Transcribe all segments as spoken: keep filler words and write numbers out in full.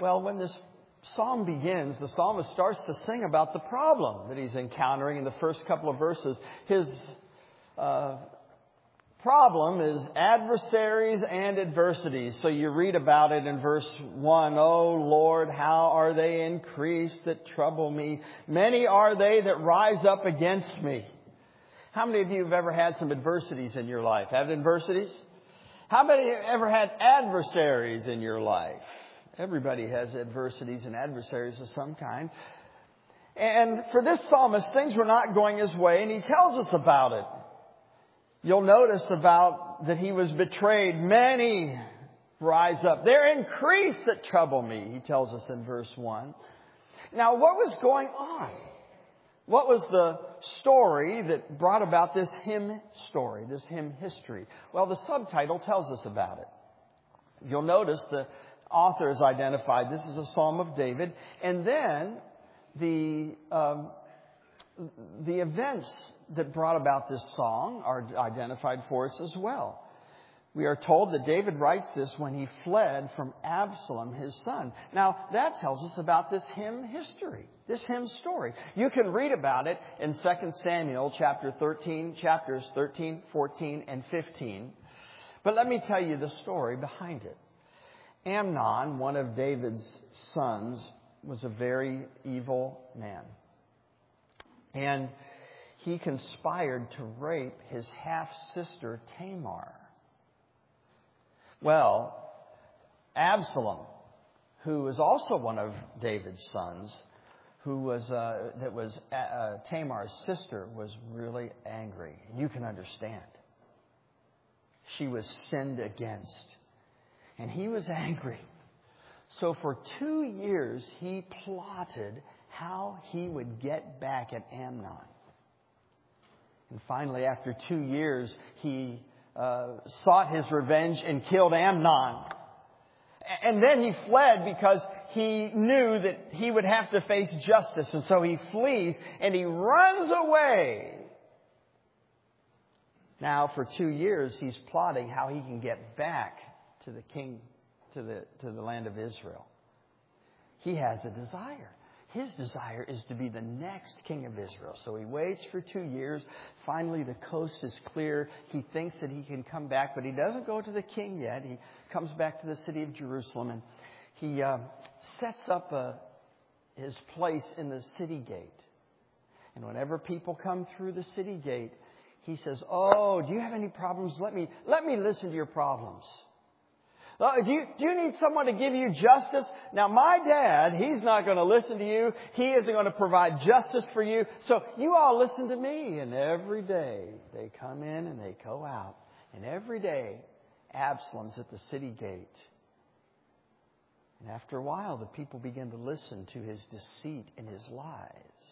Well, when this psalm begins, the psalmist starts to sing about the problem that he's encountering in the first couple of verses. His uh, problem is adversaries and adversities. So you read about it in verse one. Oh Lord, how are they increased that trouble me? Many are they that rise up against me. How many of you have ever had some adversities in your life? Have adversities? How many have ever had adversaries in your life? Everybody has adversities and adversaries of some kind. And for this psalmist, things were not going his way, and he tells us about it. You'll notice about that he was betrayed. Many rise up. They're increased that trouble me, he tells us in verse one. Now, what was going on? What was the story that brought about this hymn story, this hymn history? Well, the subtitle tells us about it. You'll notice the author is identified. This is a Psalm of David. And then the um, the events that brought about this song are identified for us as well. We are told that David writes this when he fled from Absalom, his son. Now, that tells us about this hymn history, this hymn story. You can read about it in Second Samuel chapter thirteen, chapters thirteen, fourteen, and fifteen. But let me tell you the story behind it. Amnon, one of David's sons, was a very evil man. And he conspired to rape his half-sister Tamar. Well, Absalom, who was also one of David's sons, who was uh, that was uh, Tamar's sister, was really angry. And you can understand. She was sinned against. And he was angry. So for two years, he plotted how he would get back at Amnon. And finally, after two years, he uh, sought his revenge and killed Amnon. And then he fled because he knew that he would have to face justice. And so he flees and he runs away. Now, for two years, he's plotting how he can get back to the king, to the to the land of Israel. He has a desire. His desire is to be the next king of Israel. So he waits for two years. Finally, the coast is clear. He thinks that he can come back, but he doesn't go to the king yet. He comes back to the city of Jerusalem, and he uh, sets up a, his place in the city gate. And whenever people come through the city gate, he says, "Oh, do you have any problems? Let me let me listen to your problems. Uh, do you, do you need someone to give you justice? Now, my dad, he's not going to listen to you. He isn't going to provide justice for you. So you all listen to me." And every day they come in and they go out. And every day Absalom's at the city gate. And after a while, the people begin to listen to his deceit and his lies.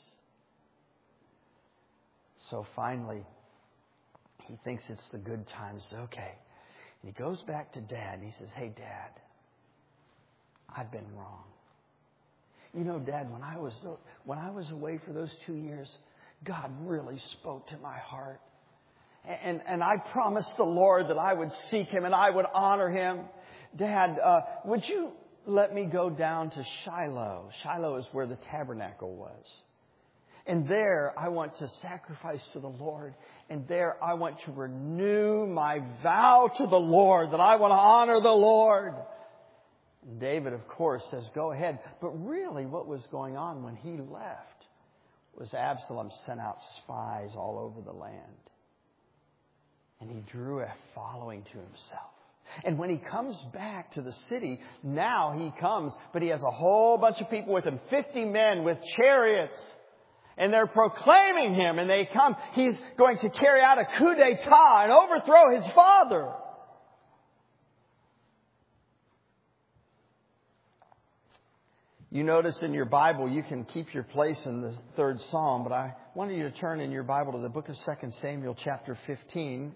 So finally, he thinks it's the good times. Okay. And he goes back to Dad and he says, "Hey, Dad, I've been wrong. You know, Dad, when I was when I was away for those two years, God really spoke to my heart. And, and I promised the Lord that I would seek Him and I would honor Him. Dad, uh, would you let me go down to Shiloh?" Shiloh is where the tabernacle was. "And there I want to sacrifice to the Lord. And there I want to renew my vow to the Lord, that I want to honor the Lord." And David, of course, says, "Go ahead." But really what was going on when he left was Absalom sent out spies all over the land. And he drew a following to himself. And when he comes back to the city, now he comes, but he has a whole bunch of people with him, fifty men with chariots. And they're proclaiming him, and they come. He's going to carry out a coup d'etat and overthrow his father. You notice in your Bible, you can keep your place in the third Psalm, but I wanted you to turn in your Bible to the book of Second Samuel chapter fifteen.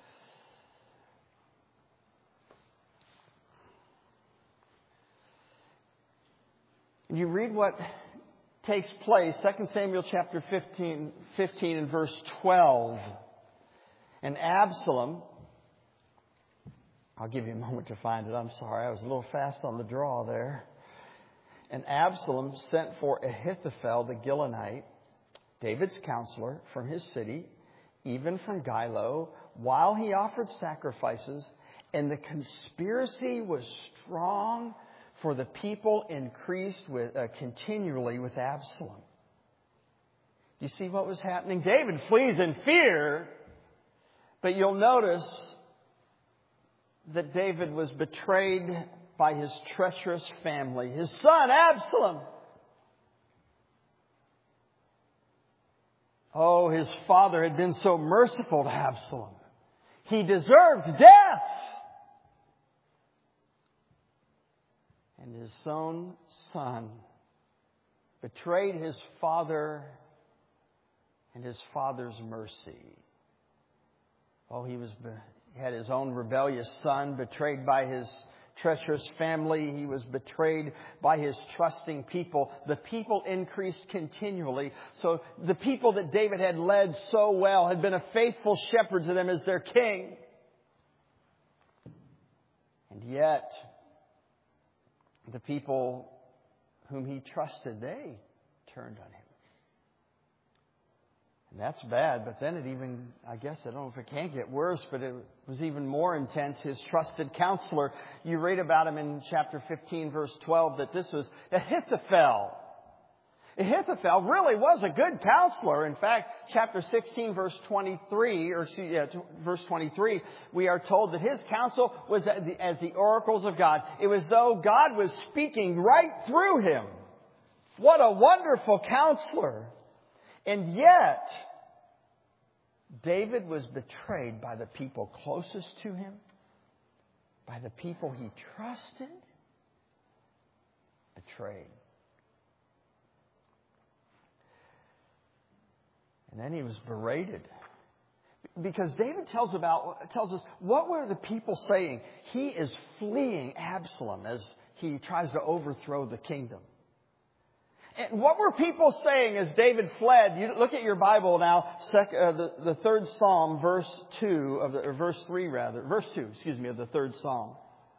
And you read what takes place, Second Samuel chapter fifteen, fifteen and verse twelve. And Absalom, I'll give you a moment to find it. I'm sorry, I was a little fast on the draw there. And Absalom sent for Ahithophel the Gilonite, David's counselor, from his city, even from Gilo, while he offered sacrifices. And the conspiracy was strong, for the people increased with, uh, continually with Absalom. You see what was happening? David flees in fear, but you'll notice that David was betrayed by his treacherous family, his son Absalom. Oh, his father had been so merciful to Absalom. He deserved death. And his own son betrayed his father and his father's mercy. Oh, he was he had his own rebellious son betrayed by his treacherous family. He was betrayed by his trusting people. The people increased continually. So the people that David had led so well had been a faithful shepherd to them as their king. And yet, the people whom he trusted, they turned on him. And that's bad, but then it even, I guess, I don't know if it can get worse, but it was even more intense. His trusted counselor, you read about him in chapter fifteen, verse twelve, that this was Ahithophel. Ahithophel really was a good counselor. In fact, chapter sixteen, verse twenty-three, or yeah, verse twenty-three, we are told that his counsel was as the oracles of God. It was though God was speaking right through him. What a wonderful counselor. And yet, David was betrayed by the people closest to him, by the people he trusted. Betrayed. And then he was berated. Because David tells about tells us what were the people saying? He is fleeing Absalom as he tries to overthrow the kingdom. And what were people saying as David fled? You look at your Bible now, sec, uh, the, the third Psalm, verse two of the, or verse three rather, verse two, excuse me, of the third Psalm.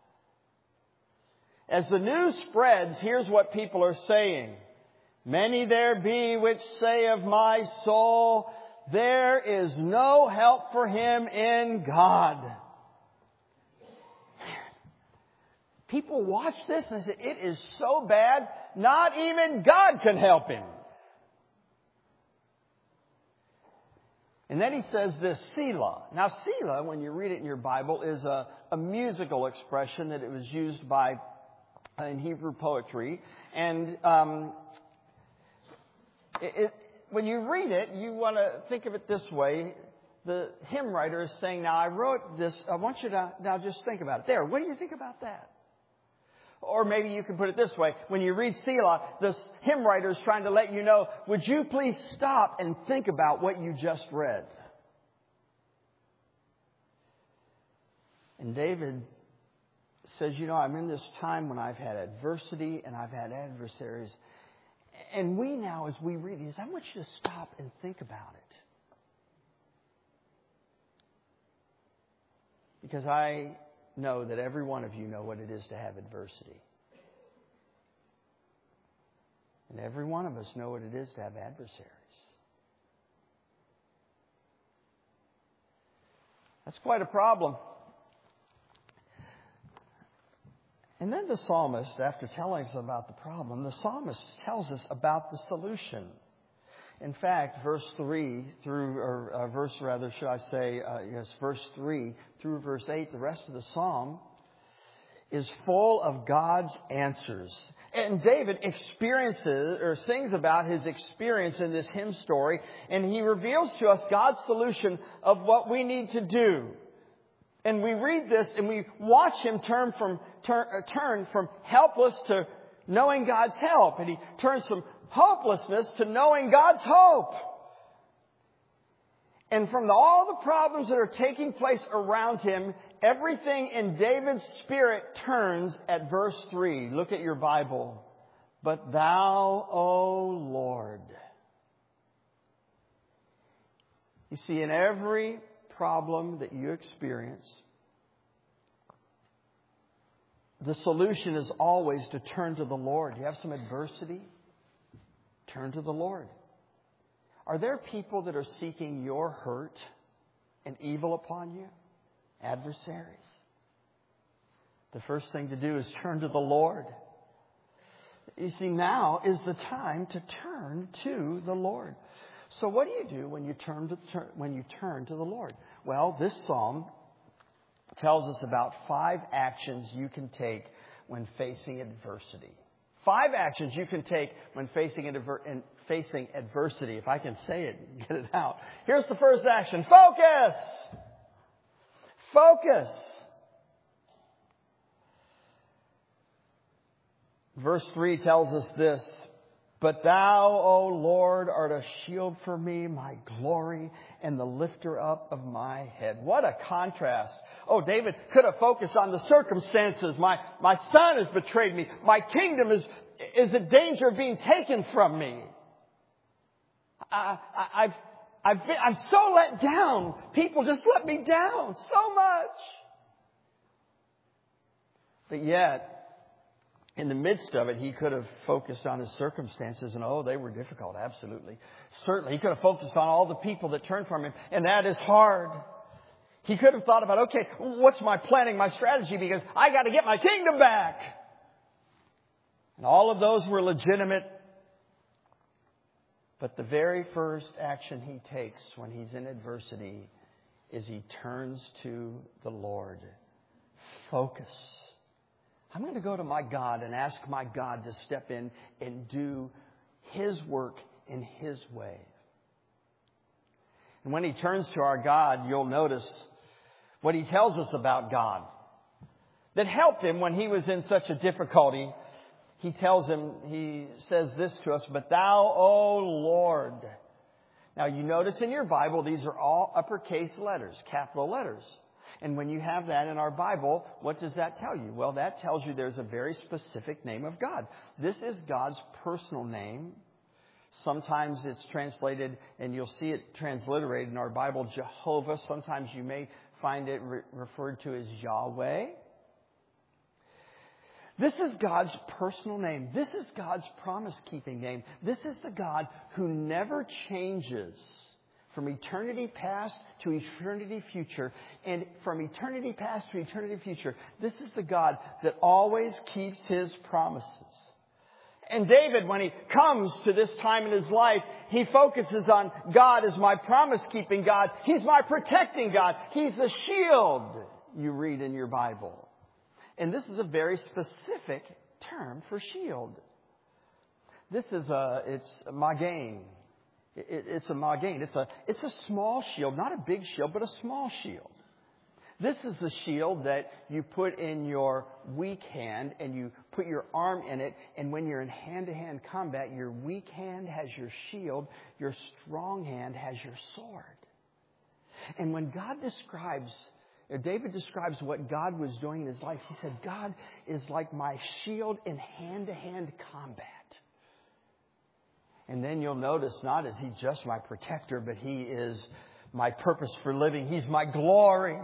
As the news spreads, here's what people are saying. Many there be which say of my soul, there is no help for him in God. People watch this and say, it is so bad, not even God can help him. And then he says this, Selah. Now, Selah, when you read it in your Bible, is a, a musical expression that it was used by in Hebrew poetry. And um, it, it, when you read it, you want to think of it this way. The hymn writer is saying, now I wrote this, I want you to now just think about it. There, what do you think about that? Or maybe you can put it this way. When you read Selah, the hymn writer is trying to let you know, would you please stop and think about what you just read? And David says, you know, I'm in this time when I've had adversity and I've had adversaries. And we now, as we read these, I want you to stop and think about it. Because I know that every one of you know what it is to have adversity. And every one of us know what it is to have adversaries. That's quite a problem. And then the psalmist, after telling us about the problem, the psalmist tells us about the solution. In fact, verse three through, or uh, verse rather, should I say, uh, yes, verse three through verse eight, the rest of the psalm is full of God's answers. And David experiences or sings about his experience in this hymn story, and he reveals to us God's solution of what we need to do. And we read this and we watch him turn from turn, uh, turn from helpless to knowing God's help, and he turns from hopelessness to knowing God's hope. And from the, all the problems that are taking place around him, everything in David's spirit turns at verse three. Look at your Bible. But thou, O Lord. You see, in every problem that you experience, the solution is always to turn to the Lord. You have some adversity? Turn to the Lord. Are there people that are seeking your hurt and evil upon you? Adversaries. The first thing to do is turn to the Lord. You see, now is the time to turn to the Lord. So what do you do when you turn to turn, when you turn to the Lord? Well, this psalm tells us about five actions you can take when facing adversity. Five actions you can take when facing adver- facing adversity. If I can say it and get it out. Here's the first action. Focus! Focus! Verse three tells us this. But thou, O Lord, art a shield for me, my glory, and the lifter up of my head. What a contrast. Oh, David could have focused on the circumstances. My, my son has betrayed me. My kingdom is, is in danger of being taken from me. I, I, I've, I've been, I'm so let down. People just let me down so much. But yet, in the midst of it, he could have focused on his circumstances, and oh, they were difficult, absolutely. Certainly, he could have focused on all the people that turned from him, and that is hard. He could have thought about, okay, what's my planning, my strategy, because I got to get my kingdom back. And all of those were legitimate. But the very first action he takes when he's in adversity is he turns to the Lord. Focus. I'm going to go to my God and ask my God to step in and do His work in His way. And when he turns to our God, you'll notice what he tells us about God that helped him when he was in such a difficulty. He tells him, he says this to us, but thou, O Lord. Now you notice in your Bible, these are all uppercase letters, capital letters. And when you have that in our Bible, what does that tell you? Well, that tells you there's a very specific name of God. This is God's personal name. Sometimes it's translated, and you'll see it transliterated in our Bible, Jehovah. Sometimes you may find it re- referred to as Yahweh. This is God's personal name. This is God's promise-keeping name. This is the God who never changes. From eternity past to eternity future. And from eternity past to eternity future. This is the God that always keeps His promises. And David, when he comes to this time in his life, he focuses on God as my promise-keeping God. He's my protecting God. He's the shield you read in your Bible. And this is a very specific term for shield. This is a, it's a Magen. It, it's a Magen. It's a, it's a small shield, not a big shield, but a small shield. This is the shield that you put in your weak hand and you put your arm in it. And when you're in hand-to-hand combat, your weak hand has your shield. Your strong hand has your sword. And when God describes, or David describes what God was doing in his life, he said, God is like my shield in hand-to-hand combat. And then you'll notice, not is he just my protector, but he is my purpose for living. He's my glory.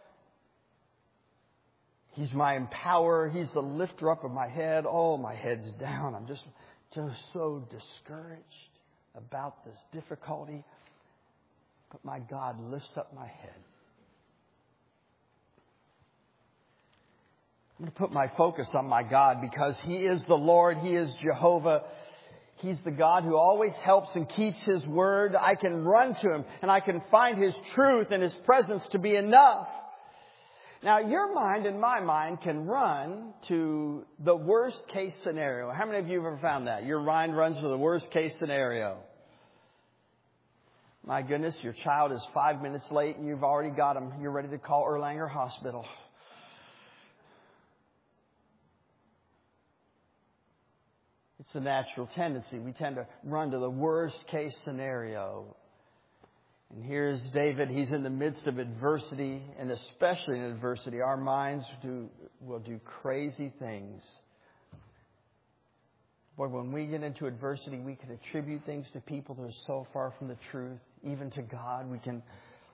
He's my empowerer. He's the lifter up of my head. Oh, my head's down. I'm just, just so discouraged about this difficulty. But my God lifts up my head. I'm going to put my focus on my God because He is the Lord. He is Jehovah. He's the God who always helps and keeps His word. I can run to Him and I can find His truth and His presence to be enough. Now, your mind and my mind can run to the worst case scenario. How many of you have ever found that? Your mind runs to the worst case scenario. My goodness, your child is five minutes late and you've already got him. You're ready to call Erlanger Hospital. It's a natural tendency. We tend to run to the worst case scenario. And here's David. He's in the midst of adversity, and especially in adversity, our minds do, will do crazy things. Boy, when we get into adversity, we can attribute things to people that are so far from the truth, even to God. We can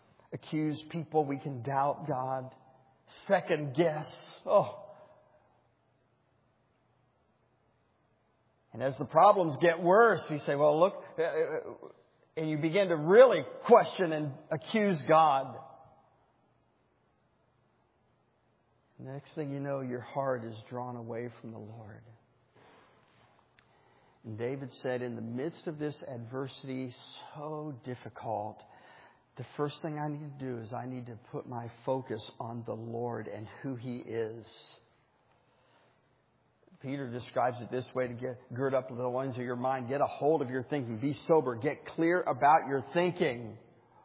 accuse people. We can doubt God. Second guess. Oh, And as the problems get worse, you say, well, look, and you begin to really question and accuse God. The next thing you know, your heart is drawn away from the Lord. And David said, in the midst of this adversity so difficult, the first thing I need to do is I need to put my focus on the Lord and who He is. Peter describes it this way: to get gird up the loins of your mind, get a hold of your thinking, be sober, get clear about your thinking.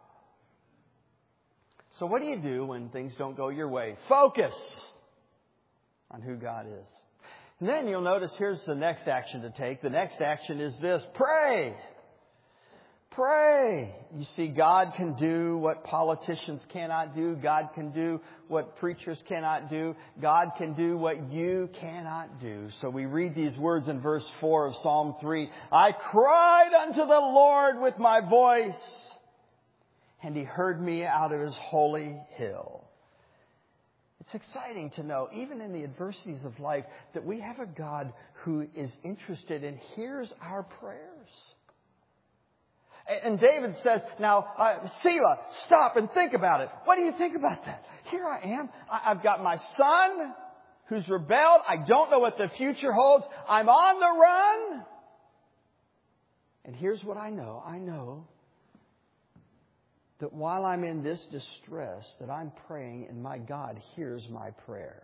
So what do you do when things don't go your way? Focus on who God is. And then you'll notice here's the next action to take. The next action is this: pray. Pray. You see, God can do what politicians cannot do. God can do what preachers cannot do. God can do what you cannot do. So we read these words in verse four of Psalm three. I cried unto the Lord with my voice, and He heard me out of His holy hill. It's exciting to know, even in the adversities of life, that we have a God who is interested and hears our prayers. And David says, now, uh, Selah, stop and think about it. What do you think about that? Here I am. I, I've got my son who's rebelled. I don't know what the future holds. I'm on the run. And here's what I know. I know that while I'm in this distress, that I'm praying and my God hears my prayer.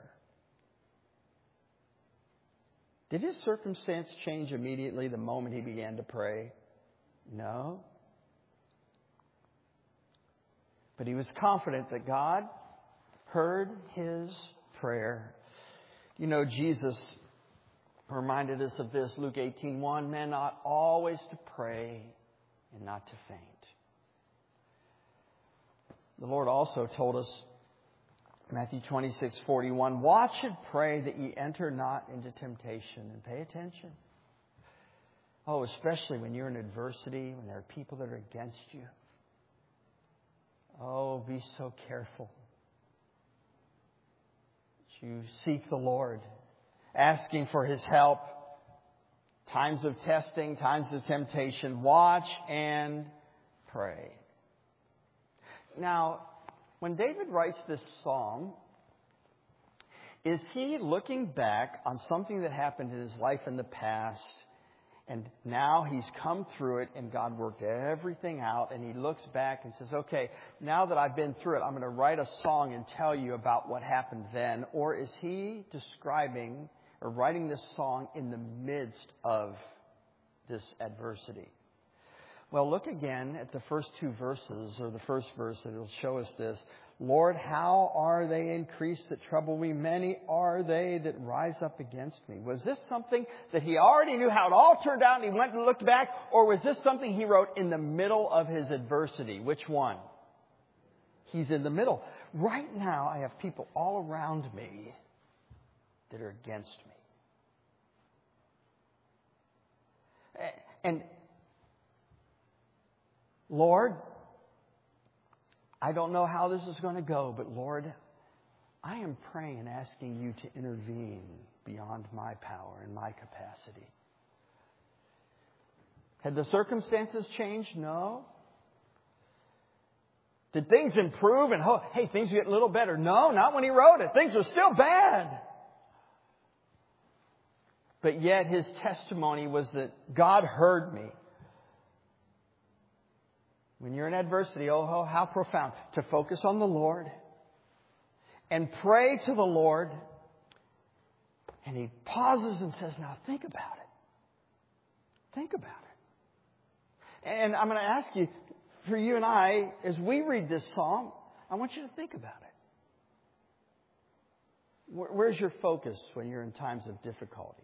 Did his circumstance change immediately the moment he began to pray? No. But he was confident that God heard his prayer. You know, Jesus reminded us of this, Luke eighteen one, men ought always to pray and not to faint. The Lord also told us, Matthew twenty-six forty-one, watch and pray that ye enter not into temptation. And pay attention. Oh, especially when you're in adversity, when there are people that are against you. Oh, be so careful. You seek the Lord, asking for His help. Times of testing, times of temptation. Watch and pray. Now, when David writes this psalm, is he looking back on something that happened in his life in the past? And now he's come through it and God worked everything out, and he looks back and says, okay, now that I've been through it, I'm going to write a song and tell you about what happened then. Or is he describing or writing this song in the midst of this adversity? Well, look again at the first two verses, or the first verse that will show us this. Lord, how are they increased that trouble me? Many are they that rise up against me. Was this something that he already knew how it all turned out and he went and looked back? Or was this something he wrote in the middle of his adversity? Which one? He's in the middle. Right now, I have people all around me that are against me. And Lord, I don't know how this is going to go, but Lord, I am praying and asking you to intervene beyond my power and my capacity. Had the circumstances changed? No. Did things improve and, oh, hey, things get a little better? No, not when he wrote it. Things are still bad. But yet his testimony was that God heard me. When you're in adversity, oh, how profound. To focus on the Lord and pray to the Lord. And he pauses and says, now think about it. Think about it. And I'm going to ask you, for you and I, as we read this psalm, I want you to think about it. Where's your focus when you're in times of difficulty?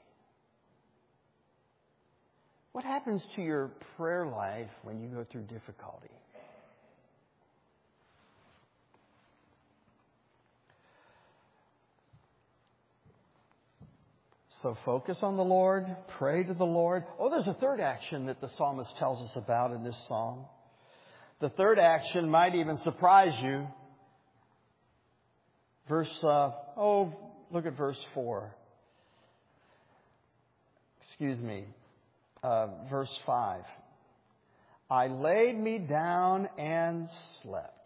What happens to your prayer life when you go through difficulty? So focus on the Lord, pray to the Lord. Oh, there's a third action that the psalmist tells us about in this psalm. The third action might even surprise you. Verse, uh, oh, look at verse four. Excuse me. uh, verse five. I laid me down and slept.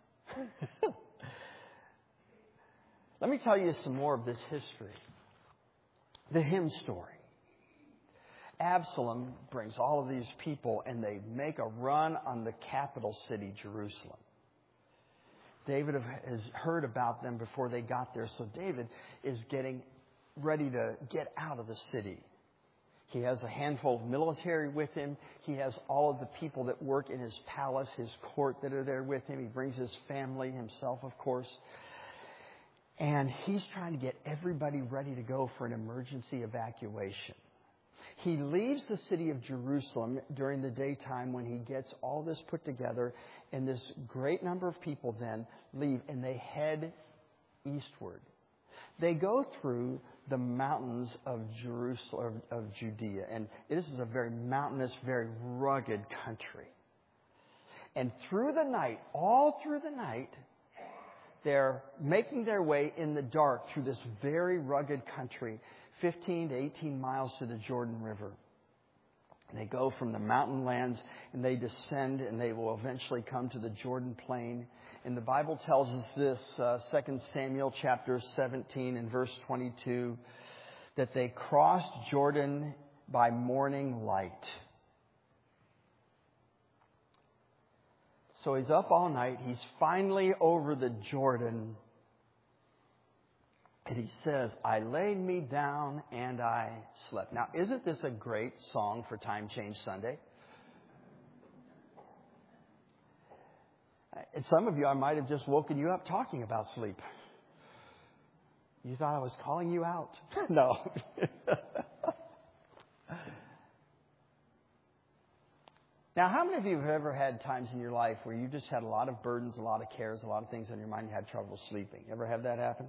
Let me tell you some more of this history. The hymn story. Absalom brings all of these people and they make a run on the capital city, Jerusalem. David has heard about them before they got there, so David is getting ready to get out of the city. He has a handful of military with him. He has all of the people that work in his palace, his court that are there with him. He brings his family, himself, of course. And he's trying to get everybody ready to go for an emergency evacuation. He leaves the city of Jerusalem during the daytime when he gets all this put together. And this great number of people then leave and they head eastward. They go through the mountains of Jerusalem, of Judea. And this is a very mountainous, very rugged country. And through the night, all through the night, they're making their way in the dark through this very rugged country, fifteen to eighteen miles to the Jordan River. And they go from the mountain lands and they descend and they will eventually come to the Jordan Plain. And the Bible tells us this, uh, Second Samuel chapter seventeen and verse twenty-two, that they crossed Jordan by morning light. So he's up all night. He's finally over the Jordan. And he says, I laid me down and I slept. Now, isn't this a great song for Time Change Sunday? And some of you, I might have just woken you up talking about sleep. You thought I was calling you out. No. Now, how many of you have ever had times in your life where you just had a lot of burdens, a lot of cares, a lot of things on your mind, and you had trouble sleeping? Ever have that happen?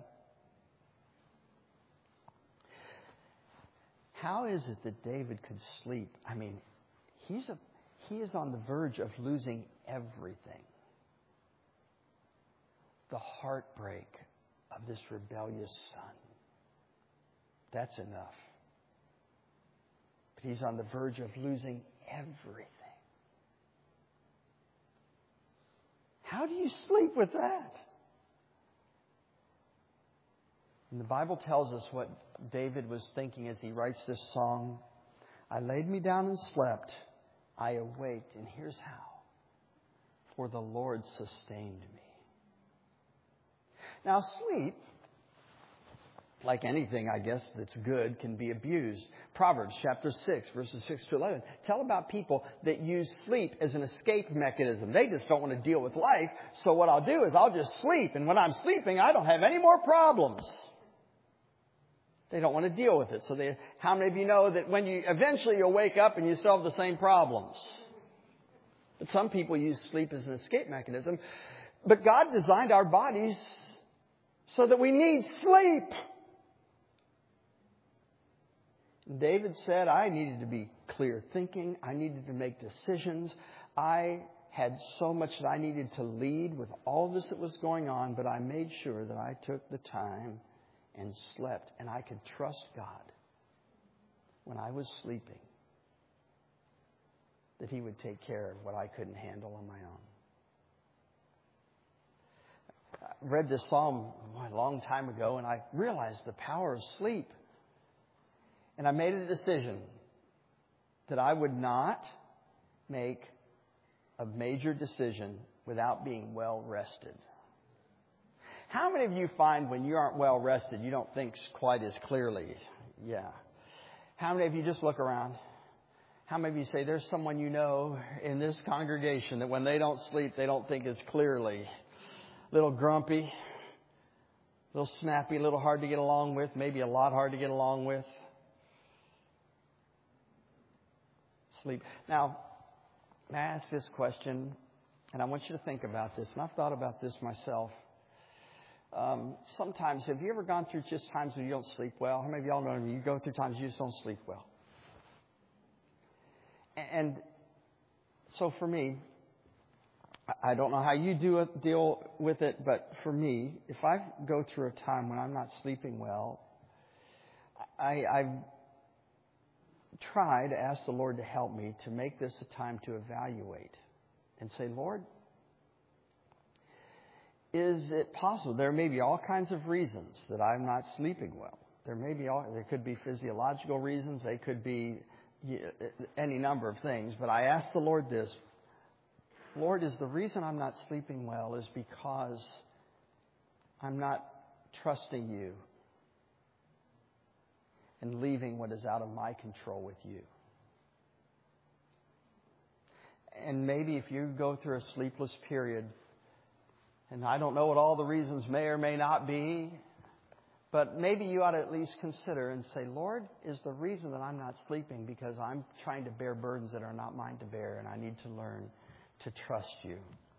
How is it that David could sleep? I mean, he's a, he is on the verge of losing everything. The heartbreak of this rebellious son. That's enough. But he's on the verge of losing everything. How do you sleep with that? And the Bible tells us what David was thinking as he writes this song. I laid me down and slept. I awaked. And here's how. For the Lord sustained me. Now, sleep, like anything, I guess, that's good, can be abused. Proverbs chapter six, verses six to eleven, tell about people that use sleep as an escape mechanism. They just don't want to deal with life. So what I'll do is I'll just sleep. And when I'm sleeping, I don't have any more problems. They don't want to deal with it. So they, how many of you know that when you eventually you'll wake up and you still have the same problems? But some people use sleep as an escape mechanism. But God designed our bodies so that we need sleep. David said, I needed to be clear thinking. I needed to make decisions. I had so much that I needed to lead with all this that was going on, but I made sure that I took the time and slept, and I could trust God when I was sleeping that He would take care of what I couldn't handle on my own. I read this psalm a long time ago, and I realized the power of sleep. And I made a decision that I would not make a major decision without being well rested. How many of you find when you aren't well rested, you don't think quite as clearly? Yeah. How many of you just look around? How many of you say there's someone you know in this congregation that when they don't sleep, they don't think as clearly? A little grumpy, a little snappy, a little hard to get along with, maybe a lot hard to get along with. Sleep. Now, may I ask this question? And I want you to think about this. And I've thought about this myself. Um, sometimes, have you ever gone through just times when you don't sleep well? How many of y'all know you go through times you just don't sleep well? And so for me, I don't know how you do it, deal with it, but for me, if I go through a time when I'm not sleeping well, I, I try to ask the Lord to help me to make this a time to evaluate and say, Lord, is it possible? There may be all kinds of reasons that I'm not sleeping well. There may be all, there could be physiological reasons. They could be any number of things. But I ask the Lord this, Lord, is the reason I'm not sleeping well is because I'm not trusting you and leaving what is out of my control with you. And maybe if you go through a sleepless period, and I don't know what all the reasons may or may not be, but maybe you ought to at least consider and say, Lord, is the reason that I'm not sleeping because I'm trying to bear burdens that are not mine to bear, and I need to learn to trust you.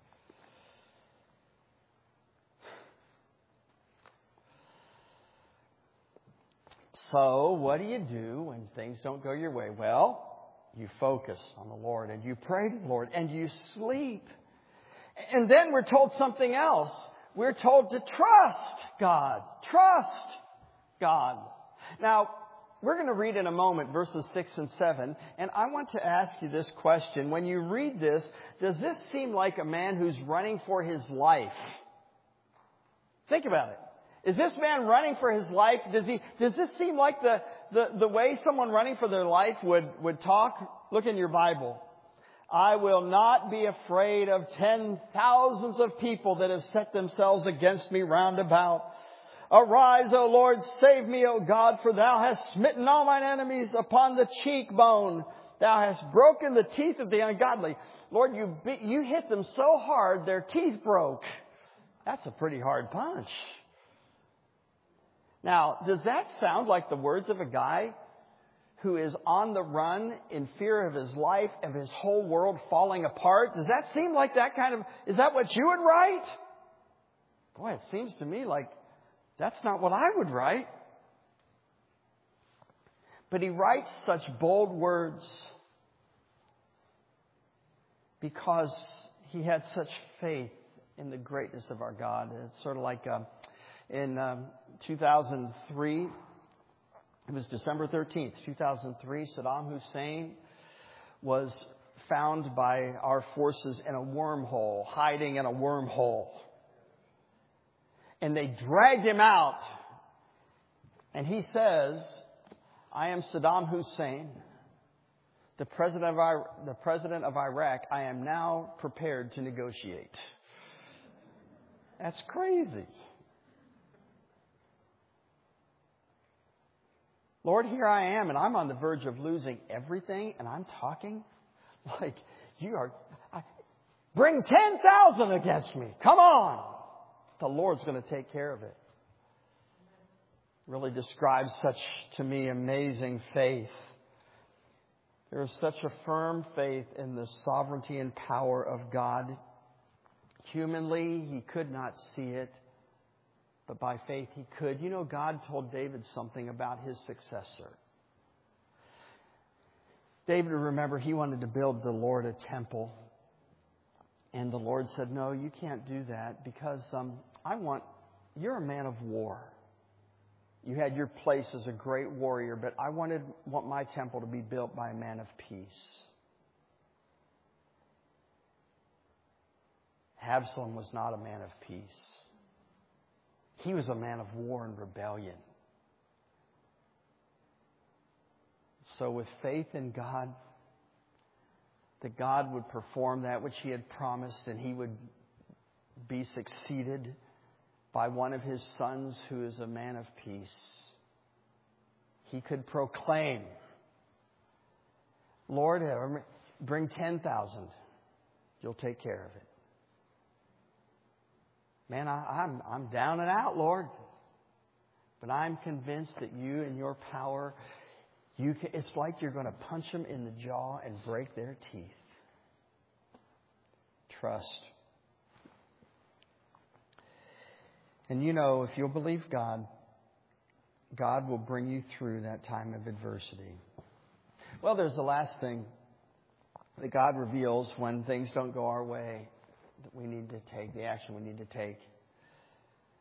So, what do you do when things don't go your way? Well, you focus on the Lord and you pray to the Lord and you sleep. And then we're told something else. We're told to trust God. Trust God. Now, we're going to read in a moment verses six and seven. And I want to ask you this question. When you read this, does this seem like a man who's running for his life? Think about it. Is this man running for his life? Does he? Does this seem like the, the, the way someone running for their life would, would talk? Look in your Bible. I will not be afraid of ten thousands of people that have set themselves against me round about. Arise, O Lord, save me, O God, for thou hast smitten all mine enemies upon the cheekbone. Thou hast broken the teeth of the ungodly. Lord, you, beat, you hit them so hard their teeth broke. That's a pretty hard punch. Now, does that sound like the words of a guy who is on the run in fear of his life, of his whole world falling apart? Does that seem like that kind of, is that what you would write? Boy, it seems to me like that's not what I would write. But he writes such bold words because he had such faith in the greatness of our God. It's sort of like uh, in um, two thousand three, it was December thirteenth, two thousand three, Saddam Hussein was found by our forces in a wormhole, hiding in a wormhole. And they dragged him out. And he says, I am Saddam Hussein, the president of Iraq, the president of Iraq. I am now prepared to negotiate. That's crazy. Lord, here I am, and I'm on the verge of losing everything, and I'm talking like you are. I, bring ten thousand against me. Come on. The Lord's going to take care of it. Really describes such, to me, amazing faith. There is such a firm faith in the sovereignty and power of God. Humanly, he could not see it. But by faith he could. You know, God told David something about his successor. David, remember, he wanted to build the Lord a temple. And the Lord said, no, you can't do that because um, I want, you're a man of war. You had your place as a great warrior, but I wanted want my temple to be built by a man of peace. Absalom was not a man of peace. He was a man of war and rebellion. So with faith in God, that God would perform that which he had promised, and he would be succeeded by one of his sons who is a man of peace. He could proclaim, Lord, bring ten thousand. You'll take care of it. Man, I, I'm, I'm down and out, Lord. But I'm convinced that you and your power, you can, it's like you're going to punch them in the jaw and break their teeth. Trust. And you know, if you'll believe God, God will bring you through that time of adversity. Well, there's the last thing that God reveals when things don't go our way that we need to take, the action we need to take.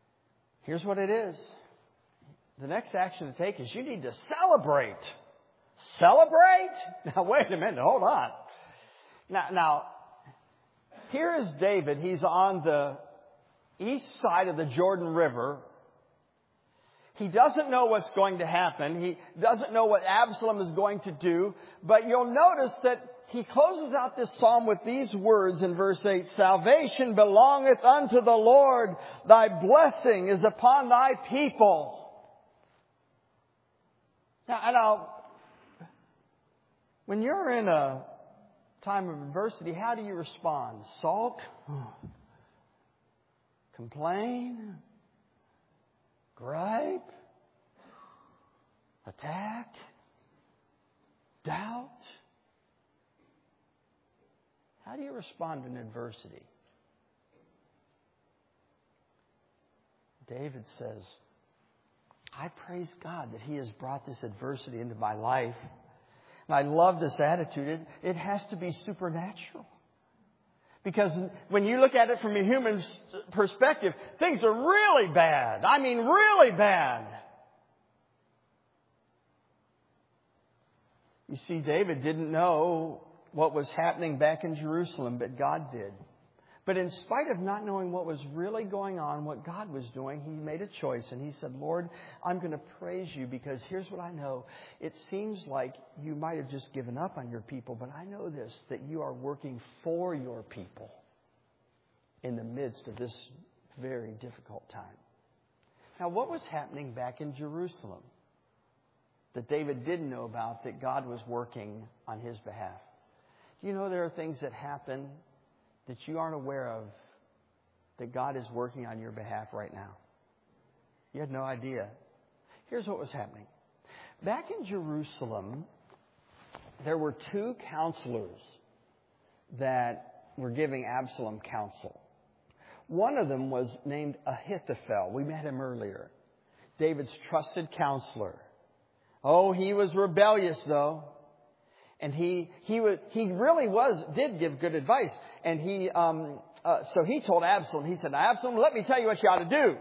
Here's what it is. The next action to take is you need to celebrate. Celebrate? Now, wait a minute. Hold on. Now, now, here is David. He's on the east side of the Jordan River. He doesn't know what's going to happen. He doesn't know what Absalom is going to do. But you'll notice that he closes out this psalm with these words in verse eight. Salvation belongeth unto the Lord. Thy blessing is upon thy people. Now, now, when you're in a time of adversity, how do you respond? Sulk? Complain? Gripe? Attack? Doubt? How do you respond in adversity? David says, I praise God that He has brought this adversity into my life. And I love this attitude. It, it has to be supernatural. Because when you look at it from a human perspective, things are really bad. I mean, really bad. You see, David didn't know what was happening back in Jerusalem, but God did. But in spite of not knowing what was really going on, what God was doing, he made a choice. And he said, Lord, I'm going to praise you because here's what I know. It seems like you might have just given up on your people, but I know this, that you are working for your people in the midst of this very difficult time. Now, what was happening back in Jerusalem that David didn't know about that God was working on his behalf? You know, there are things that happen that you aren't aware of that God is working on your behalf right now. You had no idea. Here's what was happening. Back in Jerusalem, there were two counselors that were giving Absalom counsel. One of them was named Ahithophel. We met him earlier. David's trusted counselor. Oh, he was rebellious, though. And he he was, he really was did give good advice. And he um, uh, so he told Absalom. He said, Absalom, let me tell you what you ought to do.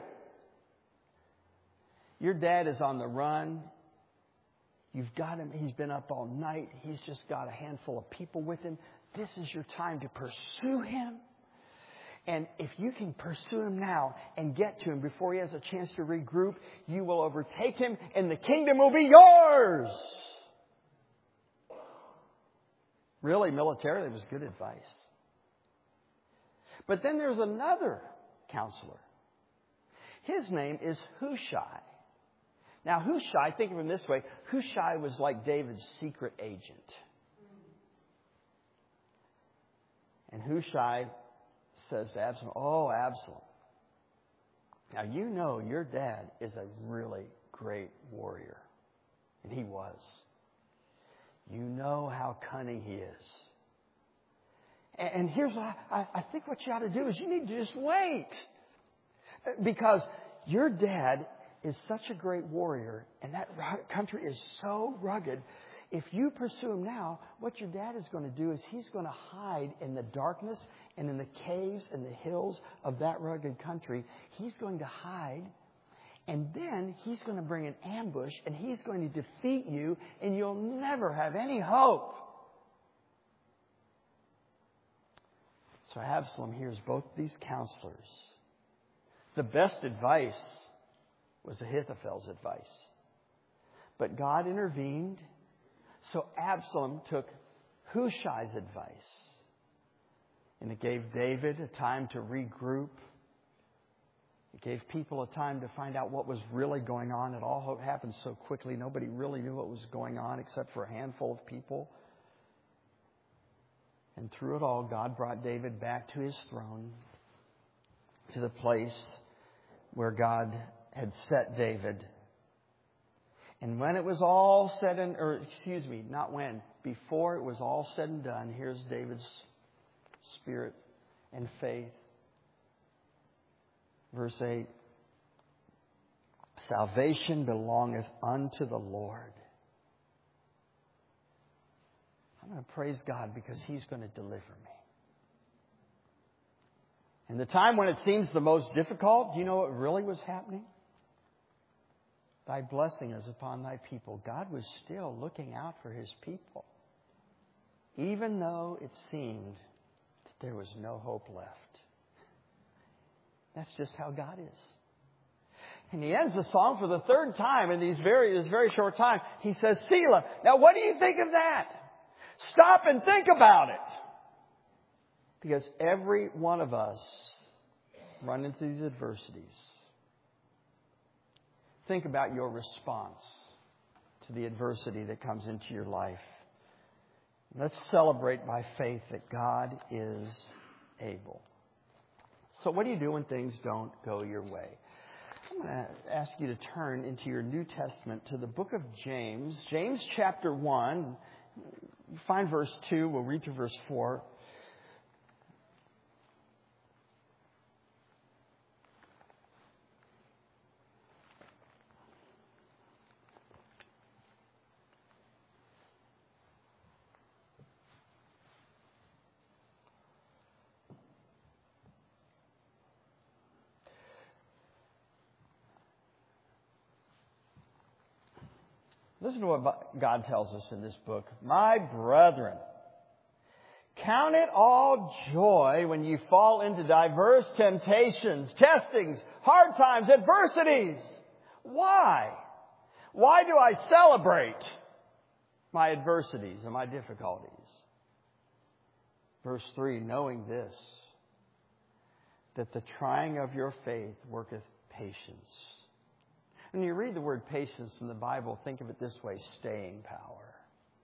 Your dad is on the run. You've got him. He's been up all night. He's just got a handful of people with him. This is your time to pursue him. And if you can pursue him now and get to him before he has a chance to regroup, you will overtake him and the kingdom will be yours. Really, militarily, it was good advice. But then there's another counselor. His name is Hushai. Now, Hushai, think of him this way. Hushai was like David's secret agent. And Hushai says to Absalom, oh, Absalom, now you know your dad is a really great warrior. And he was. You know how cunning he is. And here's what I, I think what you ought to do is you need to just wait. Because your dad is such a great warrior and that country is so rugged. If you pursue him now, what your dad is going to do is he's going to hide in the darkness and in the caves and the hills of that rugged country. He's going to hide. And then he's going to bring an ambush and he's going to defeat you and you'll never have any hope. So Absalom hears both these counselors. The best advice was Ahithophel's advice. But God intervened. So Absalom took Hushai's advice. And it gave David a time to regroup. It gave people a time to find out what was really going on. It all happened so quickly. Nobody really knew what was going on except for a handful of people. And through it all, God brought David back to his throne, to the place where God had set David. And when it was all said and, or excuse me, not when, before it was all said and done, here's David's spirit and faith. Verse eight, salvation belongeth unto the Lord. I'm going to praise God because He's going to deliver me. In the time when it seems the most difficult, do you know what really was happening? Thy blessing is upon thy people. God was still looking out for his people, even though it seemed that there was no hope left. That's just how God is. And he ends the song for the third time in these very, this very short time. He says, Selah. Now what do you think of that? Stop and think about it. Because every one of us run into these adversities. Think about your response to the adversity that comes into your life. Let's celebrate by faith that God is able. So what do you do when things don't go your way? I'm going to ask you to turn into your New Testament to the book of James. James chapter one. Find verse two. We'll read through verse four. Listen to what God tells us in this book. My brethren, count it all joy when you fall into diverse temptations, testings, hard times, adversities. Why? Why do I celebrate my adversities and my difficulties? Verse three, knowing this, that the trying of your faith worketh patience. When you read the word patience in the Bible, think of it this way, staying power.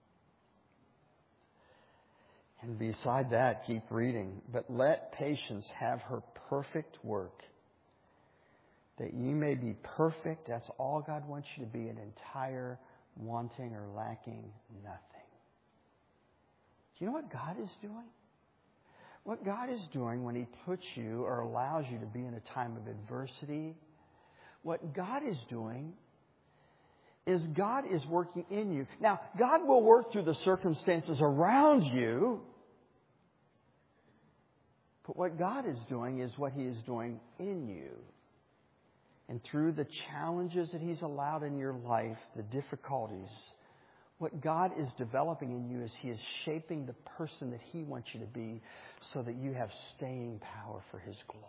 And beside that, keep reading. But let patience have her perfect work, that ye may be perfect. That's all God wants you to be, an entire, wanting or lacking nothing. Do you know what God is doing? What God is doing when He puts you or allows you to be in a time of adversity, what God is doing is God is working in you. Now, God will work through the circumstances around you. But what God is doing is what He is doing in you. And through the challenges that He's allowed in your life, the difficulties, what God is developing in you is He is shaping the person that He wants you to be so that you have staying power for His glory.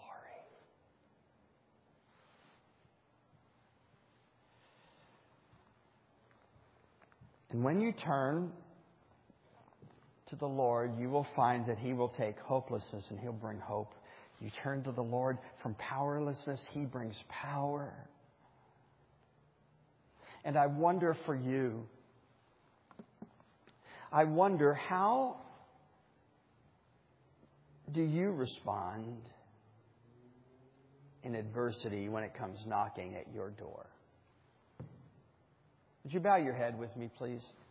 And when you turn to the Lord, you will find that He will take hopelessness and He'll bring hope. You turn to the Lord from powerlessness, He brings power. And I wonder for you, I wonder how do you respond in adversity when it comes knocking at your door? Would you bow your head with me, please?